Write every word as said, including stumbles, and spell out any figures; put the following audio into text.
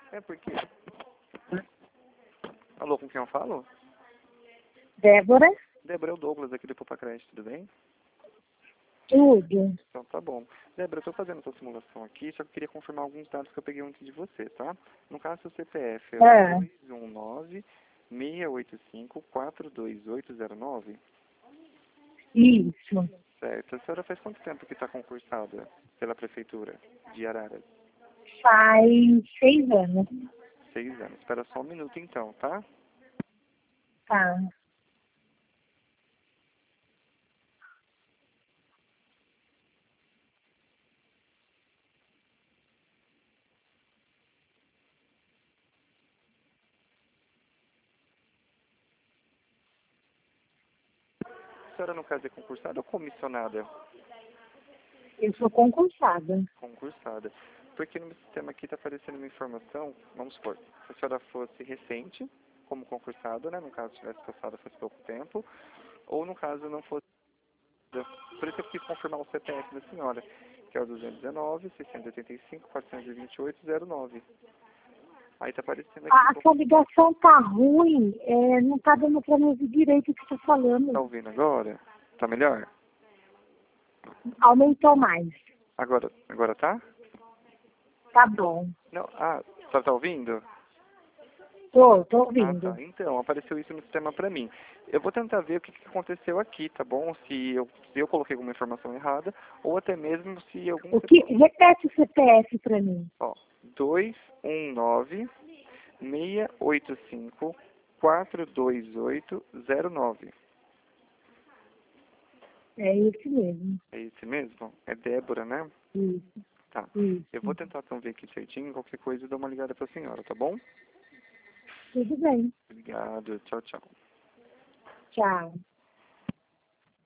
É porque... Alô, com quem eu falo? Débora? Débora, é o Douglas aqui do Popacred, tudo bem? Tudo. Então tá bom. Débora, eu tô fazendo essa simulação aqui, só que eu queria confirmar alguns dados que eu peguei antes de você, tá? No caso, seu C P F é Ah, o dois um nove, seis oito cinco, quatro dois oito zero nove? isso. Certo. A senhora faz quanto tempo que está concursada pela Prefeitura de Araras? Faz seis anos. Seis anos. Espera só um minuto então, tá? Tá. A senhora, no caso, é concursada ou comissionada? Eu sou concursada. Concursada. Porque no meu sistema aqui está aparecendo uma informação, vamos supor, se a senhora fosse recente, como concursada, né? No caso, tivesse passado faz pouco tempo, ou no caso não fosse... Por isso eu quis confirmar o C P F da senhora, que é o duzentos e dezenove, seiscentos e oitenta e cinco, quatrocentos e vinte e oito, zero nove. Aí está aparecendo aqui... A, a sua ligação tá ruim, é, não tá dando pra me ouvir direito o que você tá Tá falando. ouvindo agora? Tá melhor? Aumentou mais. Agora, agora tá? Tá bom. Não, ah, a senhora tá ouvindo? Tô, tô Ah, ouvindo. tá. Então, apareceu isso no sistema pra mim. Eu vou tentar ver o que, que aconteceu aqui, tá bom? Se eu, se eu coloquei alguma informação errada, ou até mesmo se algum... O que, repete o C P F pra mim. Ó, dois um nove, seis oito cinco, quatro dois oito zero nove. É esse mesmo. É esse mesmo? É Débora, né? Isso, Tá. Eu vou isso. tentar então ver aqui certinho, qualquer coisa eu dou uma ligada pra senhora, tá bom? Tudo bem. Obrigado, tchau, tchau. Tchau.